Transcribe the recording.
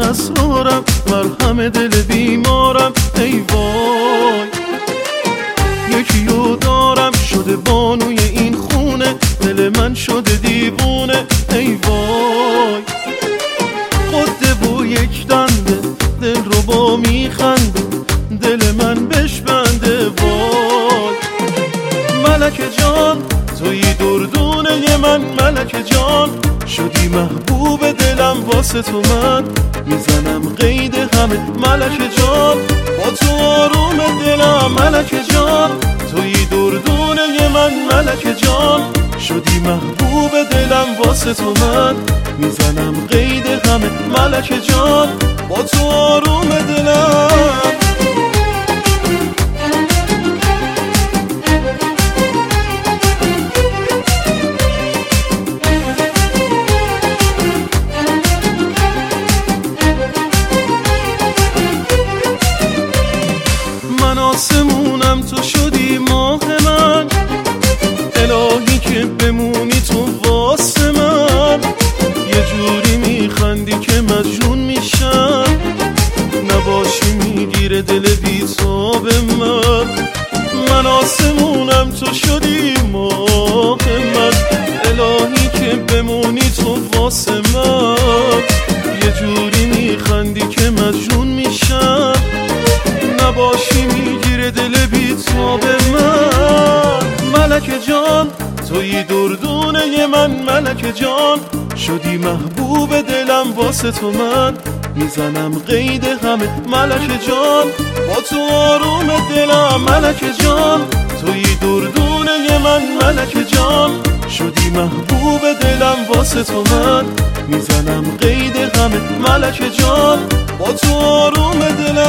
اسرارم، مرهم دل بیمارم. ای وای یکیو دارم شده بانوی این خونه، دل من شده دیوونه. ای وای قده و یک دنده، دل رو با میخنده، دل من بشبنده. وای ملک جان توی دردونه من، ملک جان شدی محبوب دلم، واسه تو من میزنم قید همه. ملک جان با تو آروم دلم، ملک جان توی دردونه من، ملک جان شدی محبوب دلم، واسه تو من میزنم قید همه. ملک جان با تو آروم دلم. من آسمونم تو شدی ماه من، الهی که بمونی تو واسه من. یه جوری میخندی که مجنون میشم، نباشی میگیره دل بی‌تاب من. من آسمونم تو شدی ماه من، الهی که بمونی تو واسه من. یه جوری میخندی که مجنون میشم، نباشی میگیره دل بی‌تاب من. ملک جان توی دردونه من، ملک جان شدی محبوب دلم، واسه تو من میزنم قید همه. ملک جان با تو آروم دلم، ملک جان توی دردونه من، ملک جان شدی محبوب دلم، واسه تو من میزنم قید همه. ملک جان با تو آروم دلم.